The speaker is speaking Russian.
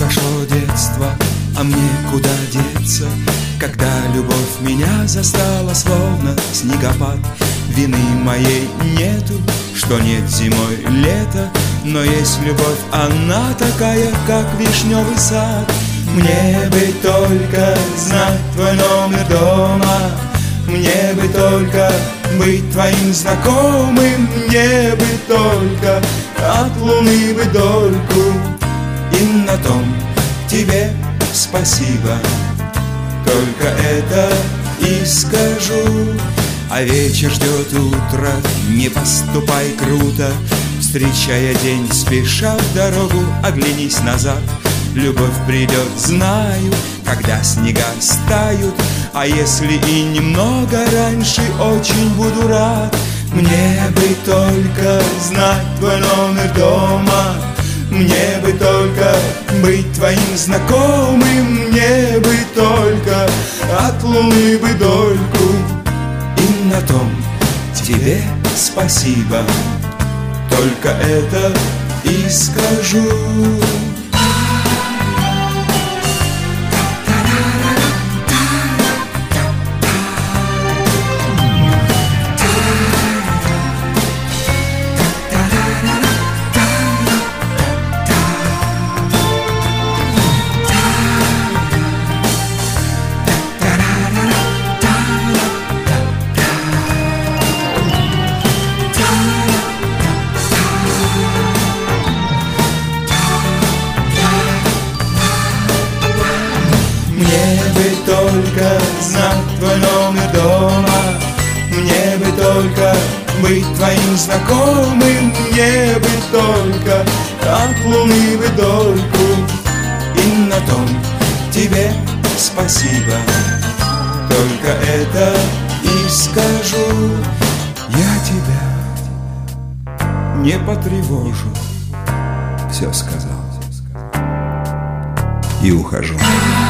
Прошло детство, а мне куда деться, когда любовь меня застала, словно снегопад. Вины моей нету, что нет зимой лета, но есть любовь, она такая, как вишневый сад. Мне бы только знать твой номер дома, мне бы только быть твоим знакомым, мне бы только от луны бы дольку, и на том тебе спасибо. Только это и скажу. А вечер ждет утро, не поступай круто, встречая день, спеша в дорогу, оглянись назад. Любовь придет, знаю, когда снега стают, а если и немного раньше, очень буду рад. Мне бы только знать твой номер дома, мне бы только быть твоим знакомым, мне бы только от луны бы дольку, и на том тебе спасибо. Только это и скажу. Мне бы только знать твой номер дома, мне бы только быть твоим знакомым, мне бы только от луны бы дольку, и на том тебе спасибо. Только это и скажу. Я тебя не потревожу, все сказал и ухожу.